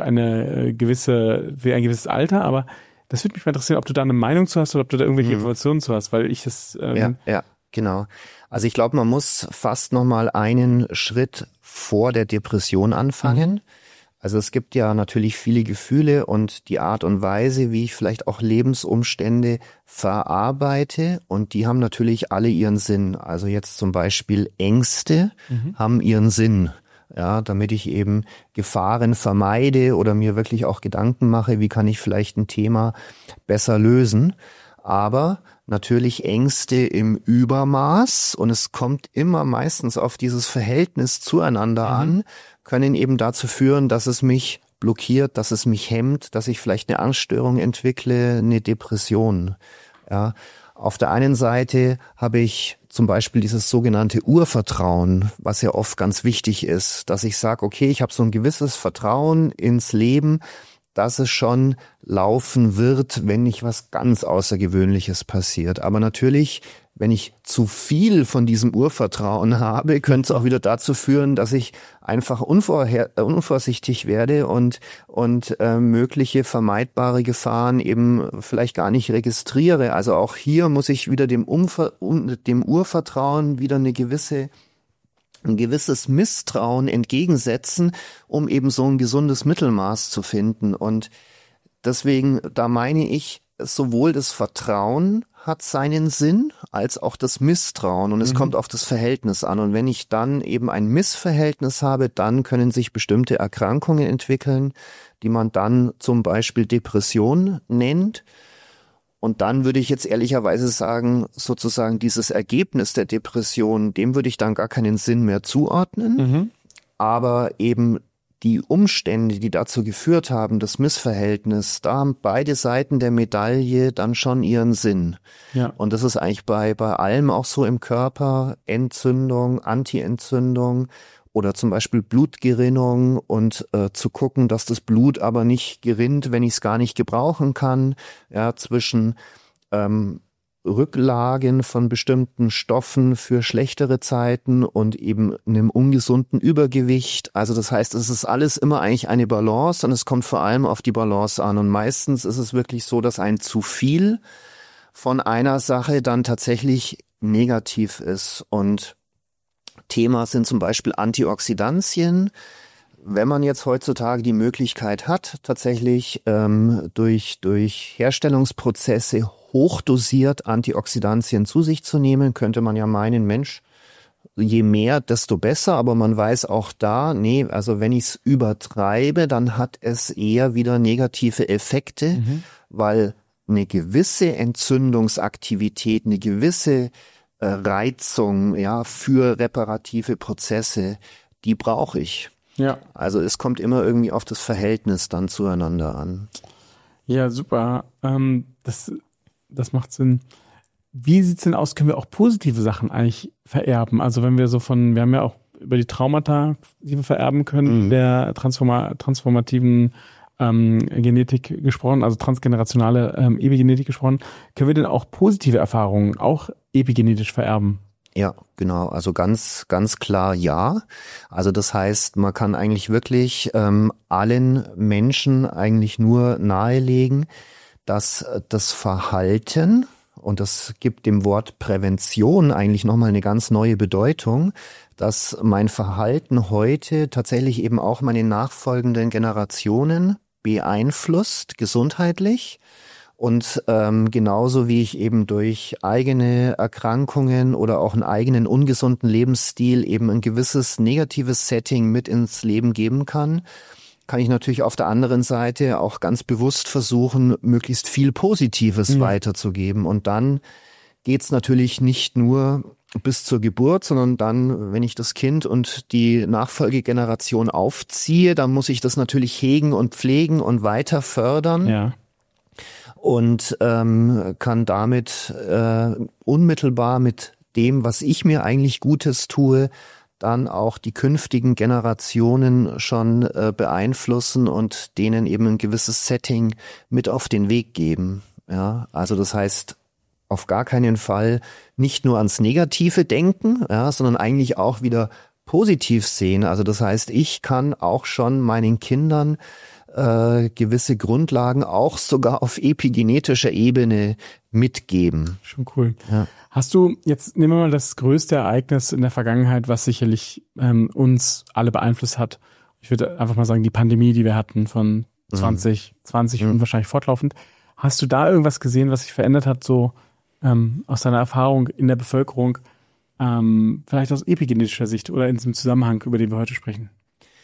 gewisses Alter, aber das würde mich mal interessieren, ob du da eine Meinung zu hast oder ob du da irgendwelche Informationen zu hast, weil ich das... Genau. Also ich glaube, man muss fast nochmal einen Schritt vor der Depression anfangen. Also es gibt ja natürlich viele Gefühle und die Art und Weise, wie ich vielleicht auch Lebensumstände verarbeite, und die haben natürlich alle ihren Sinn. Also jetzt zum Beispiel Ängste haben ihren Sinn, ja, damit ich eben Gefahren vermeide oder mir wirklich auch Gedanken mache, wie kann ich vielleicht ein Thema besser lösen. Aber natürlich Ängste im Übermaß und es kommt immer meistens auf dieses Verhältnis zueinander an, können eben dazu führen, dass es mich blockiert, dass es mich hemmt, dass ich vielleicht eine Angststörung entwickle, eine Depression. Ja. Auf der einen Seite habe ich zum Beispiel dieses sogenannte Urvertrauen, was ja oft ganz wichtig ist, dass ich sage, okay, ich habe so ein gewisses Vertrauen ins Leben, dass es schon laufen wird, wenn nicht was ganz Außergewöhnliches passiert. Aber natürlich, wenn ich zu viel von diesem Urvertrauen habe, könnte es auch wieder dazu führen, dass ich einfach unvorsichtig werde und mögliche vermeidbare Gefahren eben vielleicht gar nicht registriere. Also auch hier muss ich wieder dem Urvertrauen wieder ein gewisses Misstrauen entgegensetzen, um eben so ein gesundes Mittelmaß zu finden. Und deswegen, da meine ich, sowohl das Vertrauen hat seinen Sinn, als auch das Misstrauen. Und es kommt auf das Verhältnis an. Und wenn ich dann eben ein Missverhältnis habe, dann können sich bestimmte Erkrankungen entwickeln, die man dann zum Beispiel Depression nennt. Und dann würde ich jetzt ehrlicherweise sagen, sozusagen dieses Ergebnis der Depression, dem würde ich dann gar keinen Sinn mehr zuordnen. Aber eben die Umstände, die dazu geführt haben, das Missverhältnis, da haben beide Seiten der Medaille dann schon ihren Sinn. Ja. Und das ist eigentlich bei allem auch so im Körper, Entzündung, Anti-Entzündung oder zum Beispiel Blutgerinnung und zu gucken, dass das Blut aber nicht gerinnt, wenn ich es gar nicht gebrauchen kann, ja, zwischen Rücklagen von bestimmten Stoffen für schlechtere Zeiten und eben einem ungesunden Übergewicht. Also das heißt, es ist alles immer eigentlich eine Balance und es kommt vor allem auf die Balance an. Und meistens ist es wirklich so, dass ein zu viel von einer Sache dann tatsächlich negativ ist. Und Thema sind zum Beispiel Antioxidantien. Wenn man jetzt heutzutage die Möglichkeit hat, tatsächlich durch Herstellungsprozesse hochdosiert Antioxidantien zu sich zu nehmen, könnte man ja meinen, Mensch, je mehr, desto besser. Aber man weiß auch da, nee, also wenn ich es übertreibe, dann hat es eher wieder negative Effekte, weil eine gewisse Entzündungsaktivität, eine gewisse Reizung, ja, für reparative Prozesse, die brauche ich. Ja. Also es kommt immer irgendwie auf das Verhältnis dann zueinander an. Ja, super. Das macht Sinn. Wie sieht's denn aus? Können wir auch positive Sachen eigentlich vererben? Also wenn wir wir haben ja auch über die Traumata, die wir vererben können, der transformativen Genetik gesprochen, also transgenerationale Epigenetik gesprochen. Können wir denn auch positive Erfahrungen auch epigenetisch vererben? Ja, genau. Also ganz, ganz klar ja. Also das heißt, man kann eigentlich wirklich allen Menschen eigentlich nur nahelegen, dass das Verhalten, und das gibt dem Wort Prävention eigentlich nochmal eine ganz neue Bedeutung, dass mein Verhalten heute tatsächlich eben auch meine nachfolgenden Generationen beeinflusst, gesundheitlich. Und genauso wie ich eben durch eigene Erkrankungen oder auch einen eigenen ungesunden Lebensstil eben ein gewisses negatives Setting mit ins Leben geben kann ich natürlich auf der anderen Seite auch ganz bewusst versuchen, möglichst viel Positives weiterzugeben. Und dann geht's natürlich nicht nur bis zur Geburt, sondern dann, wenn ich das Kind und die Nachfolgegeneration aufziehe, dann muss ich das natürlich hegen und pflegen und weiter fördern. Ja. Und kann damit unmittelbar mit dem, was ich mir eigentlich Gutes tue, dann auch die künftigen Generationen schon beeinflussen und denen eben ein gewisses Setting mit auf den Weg geben. Ja, also das heißt, auf gar keinen Fall nicht nur ans Negative denken, ja, sondern eigentlich auch wieder positiv sehen. Also das heißt, ich kann auch schon meinen Kindern gewisse Grundlagen auch sogar auf epigenetischer Ebene mitgeben. Schon cool. Ja. Hast du, jetzt nehmen wir mal das größte Ereignis in der Vergangenheit, was sicherlich uns alle beeinflusst hat. Ich würde einfach mal sagen, die Pandemie, die wir hatten von 2020 und wahrscheinlich fortlaufend. Hast du da irgendwas gesehen, was sich verändert hat, so aus deiner Erfahrung in der Bevölkerung, vielleicht aus epigenetischer Sicht oder in diesem Zusammenhang, über den wir heute sprechen?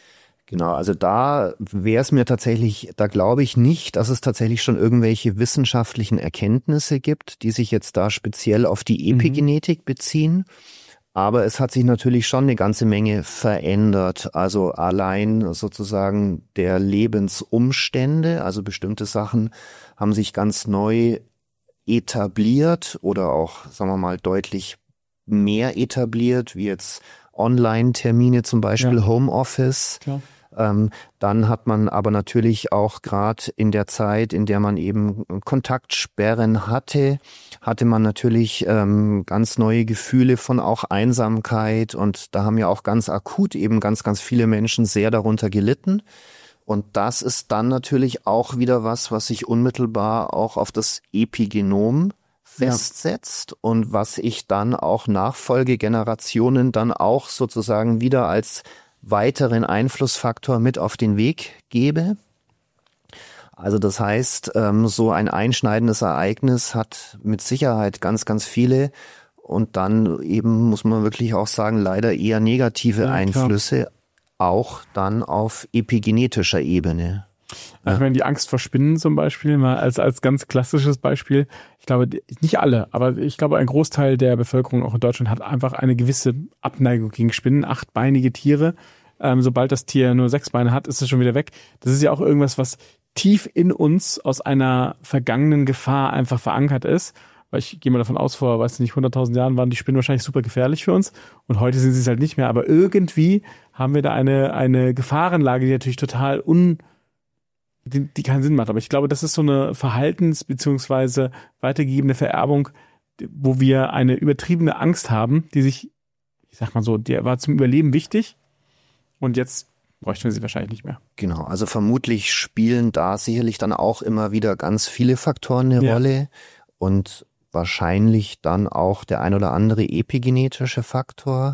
Genau, also da wäre es mir tatsächlich, da glaube ich nicht, dass es tatsächlich schon irgendwelche wissenschaftlichen Erkenntnisse gibt, die sich jetzt da speziell auf die Epigenetik beziehen. Aber es hat sich natürlich schon eine ganze Menge verändert. Also allein sozusagen der Lebensumstände, also bestimmte Sachen haben sich ganz neu etabliert oder auch, sagen wir mal, deutlich mehr etabliert, wie jetzt Online-Termine, zum Beispiel Homeoffice. Klar. Dann hat man aber natürlich auch gerade in der Zeit, in der man eben Kontaktsperren hatte man natürlich ganz neue Gefühle von auch Einsamkeit, und da haben ja auch ganz akut eben ganz, ganz viele Menschen sehr darunter gelitten. Und das ist dann natürlich auch wieder was sich unmittelbar auch auf das Epigenom festsetzt und was ich dann auch Nachfolgegenerationen dann auch sozusagen wieder als weiteren Einflussfaktor mit auf den Weg gebe. Also das heißt, so ein einschneidendes Ereignis hat mit Sicherheit ganz, ganz viele und dann eben, muss man wirklich auch sagen, leider eher negative Einflüsse, auch dann auf epigenetischer Ebene. Ich meine, die Angst vor Spinnen zum Beispiel, mal als ganz klassisches Beispiel. Ich glaube, nicht alle, aber ich glaube, ein Großteil der Bevölkerung auch in Deutschland hat einfach eine gewisse Abneigung gegen Spinnen, 8-beinige Tiere. Sobald das Tier nur 6 Beine hat, ist es schon wieder weg. Das ist ja auch irgendwas, was tief in uns aus einer vergangenen Gefahr einfach verankert ist. Weil ich gehe mal davon aus, vor, 100.000 Jahren waren die Spinnen wahrscheinlich super gefährlich für uns und heute sind sie es halt nicht mehr. Aber irgendwie haben wir da eine Gefahrenlage, die natürlich total die keinen Sinn macht. Aber ich glaube, das ist so eine beziehungsweise weitergegebene Vererbung, wo wir eine übertriebene Angst haben, die sich, ich sag mal so, die war zum Überleben wichtig und jetzt bräuchten wir sie wahrscheinlich nicht mehr. Genau, also vermutlich spielen da sicherlich dann auch immer wieder ganz viele Faktoren eine Rolle und wahrscheinlich dann auch der ein oder andere epigenetische Faktor.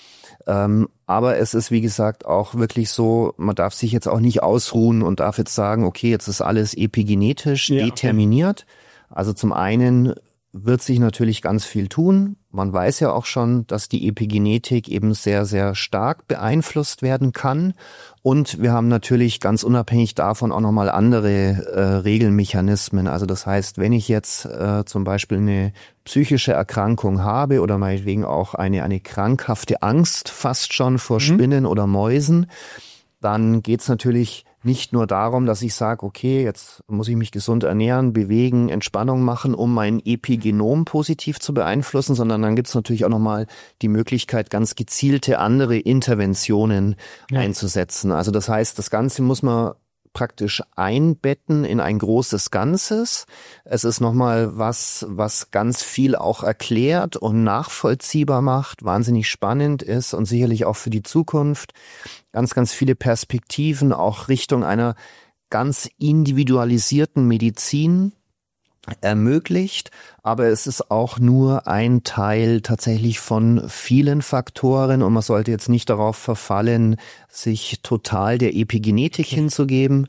Aber es ist, wie gesagt, auch wirklich so, man darf sich jetzt auch nicht ausruhen und darf jetzt sagen, okay, jetzt ist alles epigenetisch determiniert. Okay. Also zum einen wird sich natürlich ganz viel tun. Man weiß ja auch schon, dass die Epigenetik eben sehr, sehr stark beeinflusst werden kann. Und wir haben natürlich ganz unabhängig davon auch nochmal andere Regelmechanismen. Also das heißt, wenn ich jetzt zum Beispiel eine psychische Erkrankung habe oder meinetwegen auch eine krankhafte Angst fast schon vor Spinnen oder Mäusen, dann geht's natürlich nicht nur darum, dass ich sage, okay, jetzt muss ich mich gesund ernähren, bewegen, Entspannung machen, um mein Epigenom positiv zu beeinflussen, sondern dann gibt's natürlich auch nochmal die Möglichkeit, ganz gezielte andere Interventionen einzusetzen. Also das heißt, das Ganze muss man praktisch einbetten in ein großes Ganzes. Es ist nochmal was ganz viel auch erklärt und nachvollziehbar macht, wahnsinnig spannend ist und sicherlich auch für die Zukunft ganz, ganz viele Perspektiven auch Richtung einer ganz individualisierten Medizin ermöglicht, aber es ist auch nur ein Teil tatsächlich von vielen Faktoren und man sollte jetzt nicht darauf verfallen, sich total der Epigenetik hinzugeben,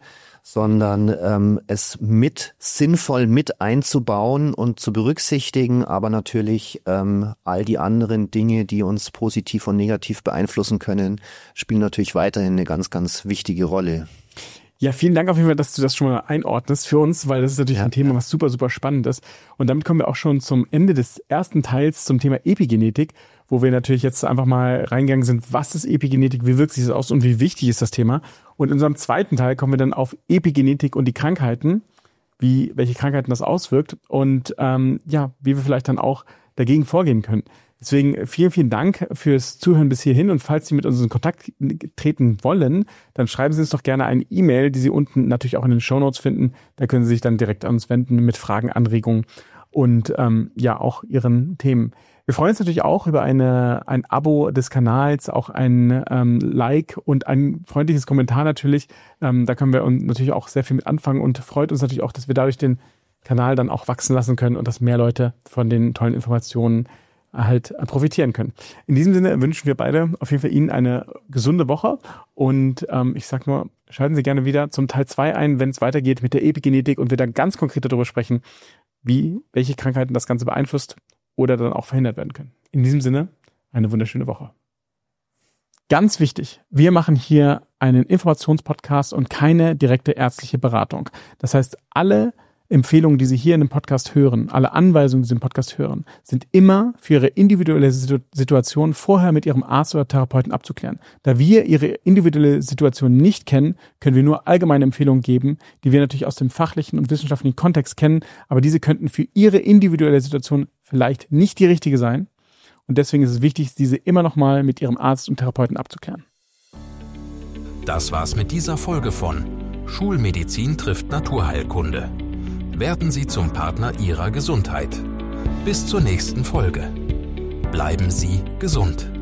sondern es sinnvoll mit einzubauen und zu berücksichtigen, aber natürlich all die anderen Dinge, die uns positiv und negativ beeinflussen können, spielen natürlich weiterhin eine ganz, ganz wichtige Rolle. Ja, vielen Dank auf jeden Fall, dass du das schon mal einordnest für uns, weil das ist natürlich ein Thema, was super, super spannend ist. Und damit kommen wir auch schon zum Ende des ersten Teils zum Thema Epigenetik, wo wir natürlich jetzt einfach mal reingegangen sind, was ist Epigenetik, wie wirkt sich das aus und wie wichtig ist das Thema. Und in unserem zweiten Teil kommen wir dann auf Epigenetik und die Krankheiten, welche Krankheiten das auswirkt und wie wir vielleicht dann auch dagegen vorgehen können. Deswegen vielen, vielen Dank fürs Zuhören bis hierhin und falls Sie mit uns in Kontakt treten wollen, dann schreiben Sie uns doch gerne eine E-Mail, die Sie unten natürlich auch in den Shownotes finden. Da können Sie sich dann direkt an uns wenden mit Fragen, Anregungen und auch Ihren Themen. Wir freuen uns natürlich auch über ein Abo des Kanals, auch ein Like und ein freundliches Kommentar natürlich. Da können wir uns natürlich auch sehr viel mit anfangen und freut uns natürlich auch, dass wir dadurch den Kanal dann auch wachsen lassen können und dass mehr Leute von den tollen Informationen halt profitieren können. In diesem Sinne wünschen wir beide auf jeden Fall Ihnen eine gesunde Woche und ich sag nur, schalten Sie gerne wieder zum Teil 2 ein, wenn es weitergeht mit der Epigenetik und wir dann ganz konkret darüber sprechen, welche Krankheiten das Ganze beeinflusst oder dann auch verhindert werden können. In diesem Sinne, eine wunderschöne Woche. Ganz wichtig, wir machen hier einen Informationspodcast und keine direkte ärztliche Beratung. Das heißt, alle Empfehlungen, die Sie hier in dem Podcast hören, alle Anweisungen, die Sie im Podcast hören, sind immer für Ihre individuelle Situation vorher mit Ihrem Arzt oder Therapeuten abzuklären. Da wir Ihre individuelle Situation nicht kennen, können wir nur allgemeine Empfehlungen geben, die wir natürlich aus dem fachlichen und wissenschaftlichen Kontext kennen, aber diese könnten für Ihre individuelle Situation vielleicht nicht die richtige sein. Und deswegen ist es wichtig, diese immer noch mal mit Ihrem Arzt und Therapeuten abzuklären. Das war's mit dieser Folge von Schulmedizin trifft Naturheilkunde. Werden Sie zum Partner Ihrer Gesundheit. Bis zur nächsten Folge. Bleiben Sie gesund.